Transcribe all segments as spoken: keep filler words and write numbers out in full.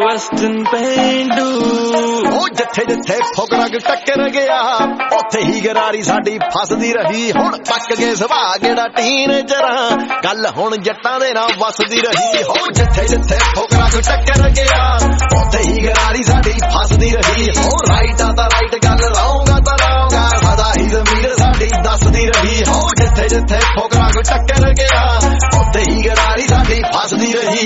Western ਪੇਂਡੂ ਉਹ ਜਿੱਥੇ ਜਿੱਥੇ ਫੁਕਰਾ ਟੱਕਰ ਗਿਆ ਉੱਥੇ ਹੀ ਗਰਾਰੀ ਸਾਡੀ ਫਸਦੀ ਰਹੀ। ਹੁਣ ਪੱਕ ਗਏ ਸੁਭਾਅ ਜਿਹੜਾ ਟੀਨੇਜਰਾਂ ਗੱਲ ਹੁਣ ਜੱਟਾਂ ਦੇ ਨਾਲ ਵਸਦੀ ਰਹੀ। ਹੋ ਜਿੱਥੇ ਜਿੱਥੇ ਫੁਕਰਾ ਟੱਕਰ ਗਿਆ ਉੱਥੇ ਹੀ ਗਰਾਰੀ ਸਾਡੀ ਫਸਦੀ ਰਹੀ। ਹੋ ਰਾਈਟ ਆ ਤਾਂ ਰਾਈਟ ਗੱਲ ਰੌਂਗ ਆ ਤਾਂ ਰੌਂਗ ਆ ਸਦਾ ਹੀ ਜ਼ਮੀਰ ਸਾਡੀ ਦੱਸਦੀ ਰਹੀ। ਹੋ ਜਿੱਥੇ ਜਿੱਥੇ ਫੁਕਰਾ ਟੱਕਰ ਗਿਆ ਉੱਥੇ ਹੀ ਗਰਾਰੀ ਸਾਡੀ ਫਸਦੀ ਰਹੀ।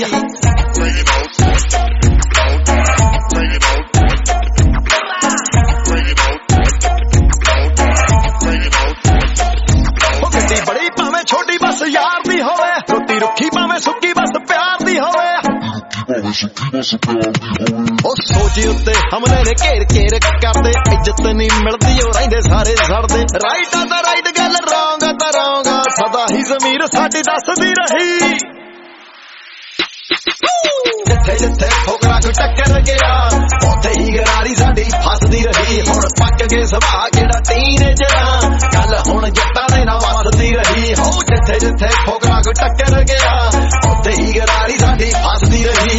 ਗੱਡੀ ਬੜੀ ਭਾਵੇਂ ਛੋਟੀ ਬਸ ਯਾਰ ਦੀ ਹੋਵੇ ਰੋਟੀ ਰੁੱਖੀ ਭਾਵੇਂ ਸੁੱਕੀ ਬਸ ਪਿਆਰ ਦੀ ਹੋਵੇ। ਉਹ ਸੋਚੀ ਉੱਤੇ ਹਮਲੇ ਨੇ ਘੇਰ ਘੇਰ ਕਰਦੇ ਇੱਜ਼ਤ ਨਹੀਂ ਮਿਲਦੀ ਉਹ ਰਹਿੰਦੇ ਸਾਰੇ ਸੜਦੇ। ਰਾਈਟ ਆ ਤਾਂ ਰਾਈਟ ਗੱਲ ਰੌਂਗ ਆ ਤਾਂ ਰੌਂਗ ਆ ਸਦਾ ਹੀ ਜ਼ਮੀਰ ਸਾਡੀ ਦੱਸਦੀ ਰਹੀ। ਜਿੱਥੇ ਜਿੱਥੇ ਫੁਕਰਾ ਟੱਕਰ ਗਿਆ ਉੱਥੇ ਹੀ ਗਰਾਰੀ ਸਾਡੀ ਫਸਦੀ ਰਹੀ। ਹੁਣ ਪੱਕ ਗਏ ਸੁਭਾਅ ਜਿਹੜਾ ਟੀਨੇਜਰਾਂ ਗੱਲ ਹੁਣ ਜੱਟਾਂ ਦੇ ਨਾਲ ਵਸਦੀ ਰਹੀ। ਹੋ ਜਿੱਥੇ ਜਿੱਥੇ ਫੁਕਰਾ ਟੱਕਰ ਗਿਆ ਉੱਥੇ ਹੀ ਗਰਾਰੀ ਸਾਡੀ ਫਸਦੀ ਰਹੀ।